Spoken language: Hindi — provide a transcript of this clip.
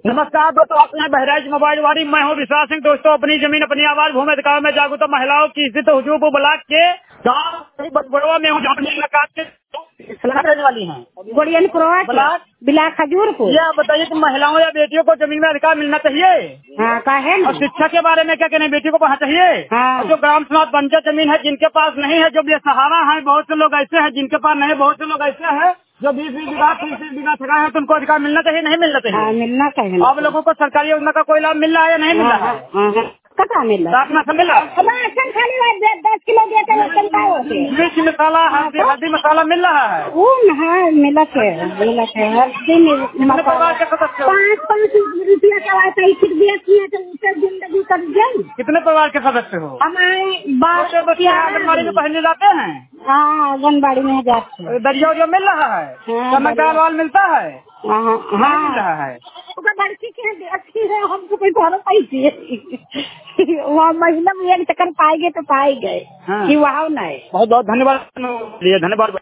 नमस्कार दोस्तों, अपने बहराइच मोबाइल वाली मैं हूँ विश्वास सिंह। दोस्तों, अपनी जमीन अपनी आवाज भूमि अधिकार में जागरूकता महिलाओं की स्थित हुजूर ब्लॉक के गाँव बड़वा में हूँ, सलाह देने वाली है ब्लॉक बिला खजूरपुर। ये आप बताइए कि महिलाओं या बेटियों को जमीन में अधिकार मिलना चाहिए? हाँ, काहे और शिक्षा के बारे में क्या कहने, बेटी को पढ़ना चाहिए? हाँ। और जो ग्राम समाज बंजर जमीन है, जिनके पास नहीं है, जो बेसहारा है, बहुत से लोग ऐसे हैं जिनके पास नहीं, बहुत से लोग ऐसे हैं जो 20-20 बीघा 30-30 बीघा ठगा है, तो उनको अधिकार मिलना चाहिए नहीं मिलना चाहिए? हाँ, मिलना चाहिए। आप लोगों को सरकारी योजना का कोई लाभ मिल रहा है या नहीं मिल रहा है? कहाँ मिल रहा राशन मिल रहा है? राशन खाली 10 किलो देते हैं, राशन का होते हैं। मिर्च मसाला हल्दी मसाला मिल रहा है? वो हाँ मिलत है हल्दी कितने परिवार के सदस्य हो? 5 रुपया का आता है, फिर बेचती है तो उससे जिंदगी कर जाए। कितने परिवार के सदस्य हो? हमारे बच्चे आंगनबाड़ी में पढ़ने जाते हैं? हाँ, आंगनबाड़ी में जाते हैं। दरिया जो मिल रहा है? चमक दाल वाल मिलता है? हाँ मिल रहा है। लड़की की अच्छी है, हमको कोई घर पाई वहाँ महीना में एक चक्कर पाएंगे तो पाए गए कि वहाँ नहीं। बहुत बहुत धन्यवाद। धन्यवाद।